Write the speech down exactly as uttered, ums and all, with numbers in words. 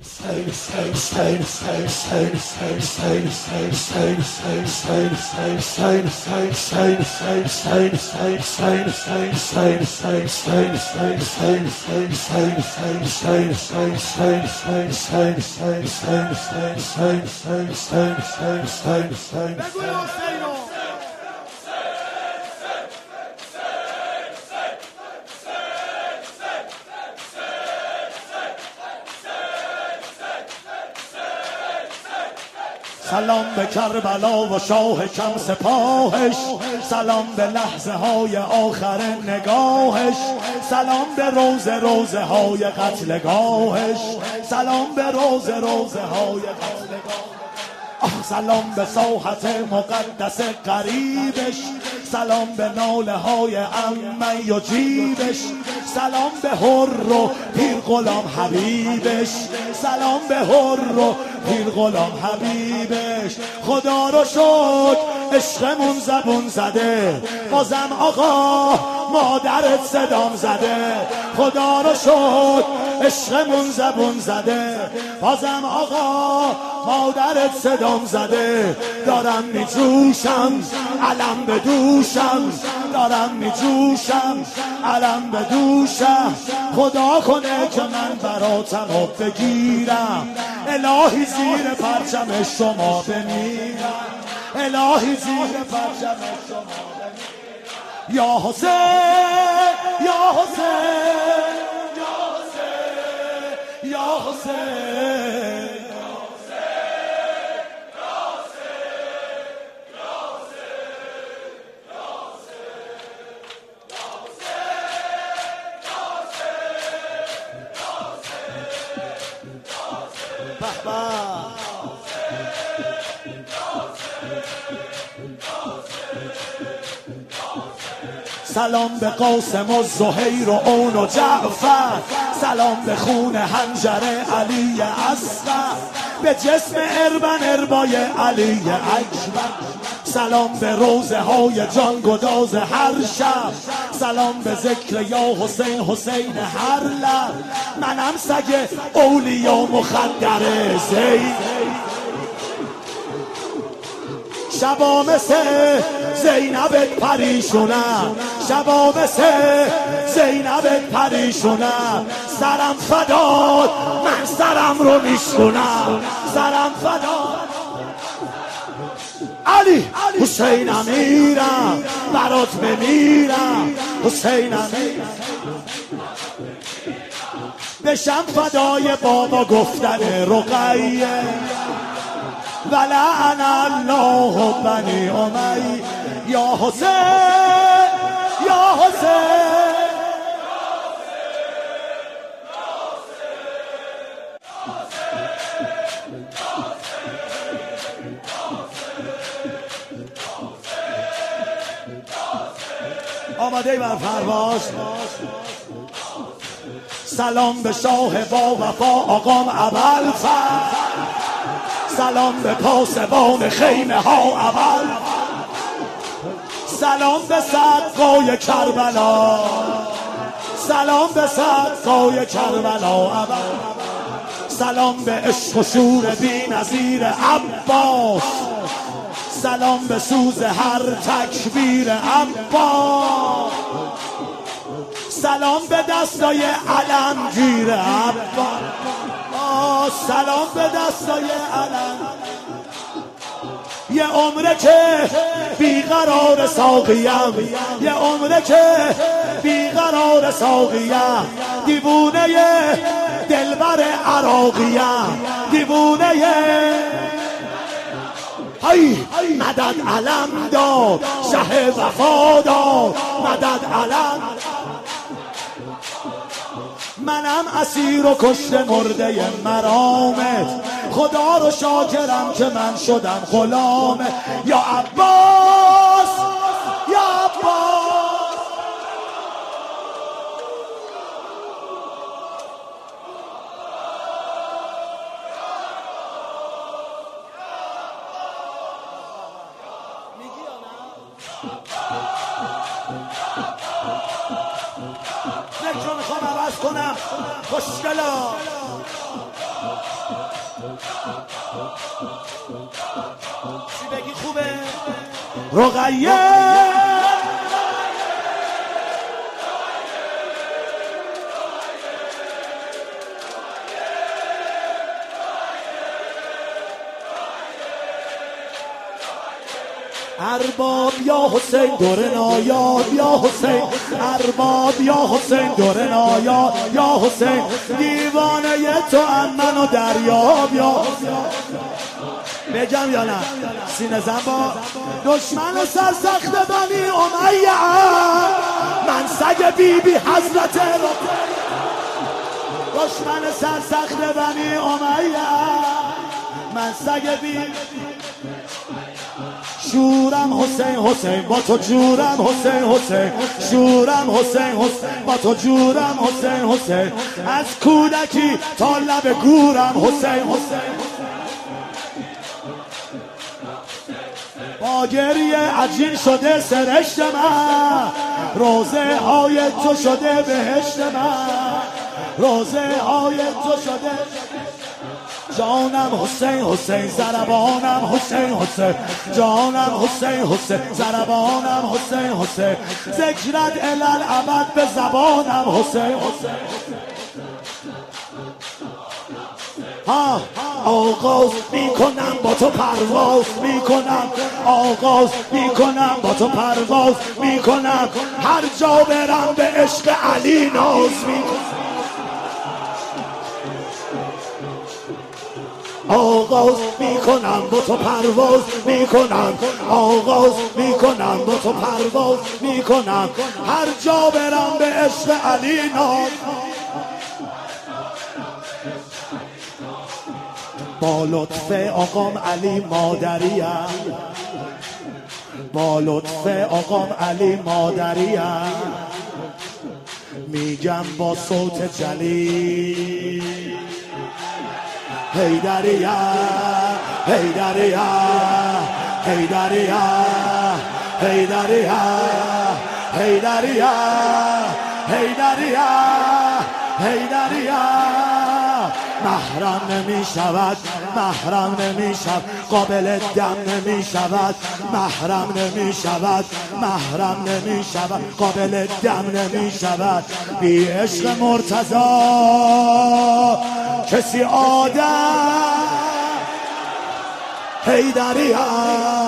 سلام به کربلا و شاه کم سپاهش، سلام به لحظه های آخر نگاهش، سلام به روز روزه های قتلگاهش، سلام به روز روزه های قتلگاهش، سلام به ساحت مقدس قریبش، سلام به ناله های عمی و جیبش، سلام به هر و پیر غلام حبیبش، سلام به هر و پیر غلام حبیبش. خدا رو شکر عشقمون زبون زده، بازم آقا مادرت صدام زده. خدا رو شکر عشقمون زبون زده، بازم آقا مادرت صدام زده. دارم می جوشم علم به دوشم، دارم می جوشم علم به دوشم. خدا کنه که من براتم و بگیرم، الهی زیر پرچم شما بمیرم، الهی زیر پرچم شما بمیرم. یا حسین یا حسین یا حسین سلام به قاسم و زهیر و اون و جعفر، سلام به خون حنجره علی اصغر، به جسم اربن اربای علی اکبر. سلام به روزه های جان گداز هر شب، سلام به ذکر یا حسین حسین هر لب. منم سگ اولیا مخدر زید، شبا مثل زینبت پریشونم، شبا مثل زینبت پریشونم. سرم فداد من سرم رو میشکنم، سرم فداد علی حسین امیرم، برات بمیرم حسین امیرم. بشم فدای بابا گفتن رقیه، ولعن الله بنی امی. یا حسین یا حسین آماده بر پرواز. سلام به شاه با وفا آقام ابوالفضل، سلام به پاسبان خیمه ها اول، سلام به سقای کربلا، سلام به سقای کربلا اول، سلام به عشق و شور بی نظیر عباس، سلام به سوز هر تکبیر عباس، سلام به دستای علمگیر عباس، سلام به دستای علم. یه عمره که بیقرار ساقیم، یه عمره که بیقرار ساقیم، دیوونه دلبر عراقیم، دیوونه های مدد علم داد شه وفادار، مدد علم. منم اسیر و کشته مرده مرامت، خدا رو شاکرم که من شدم غلامت. یا عباس یا عباس میگی یا نه؟ نکرو میخوام عوض کنم خوشگلا. چی بگی خوبه؟ رقیه ارباب یا حسین دور نایاب یا حسین ارباب یا حسین دور نایاب یا حسین دیوانه تو هم منو دریاب یا بگم یا نه سینه زن با دشمن سرسخت بنی امیه من سگ بی بی حضرت رو دشمن سرسخت بنی امیه من سگ بی شورم حسین حسین با تو جورم حسین حسین شورم حسین حسین با تو جورم حسین حسین از کودکی تا لب گورم حسین حسین با گریه عجین شده سرشت من روزه های تو شده بهشت من روزه های تو شده جانم حسین حسین ضربانم حسین حسین جانم حسین حسین ضربانم حسین حسین ذکرت الالعبد به زبانم حسین حسین ها آغاز میکنم با تو پرواز میکنم آغاز میکنم با تو پرواز میکنم هر جا برم به عشق علی ناز میکنم آغاز میکنم با تو پرواز میکنم آغاز میکنم با تو پرواز میکنم هر جا برم به عشق علی ناز با لطف آقام علی مادریم با لطف آقام علی مادریم میگم با صوت جلی هیدریه هیدریه هیدریه هیدریه هیدریه هیدریه هیدریه محرم نمی شود محرم نمی شود قابل دم نمی شود محرم نمی شود محرم نمی شود قابل دم نمی شود بی عشق مرتضی کسی آدم هیدریه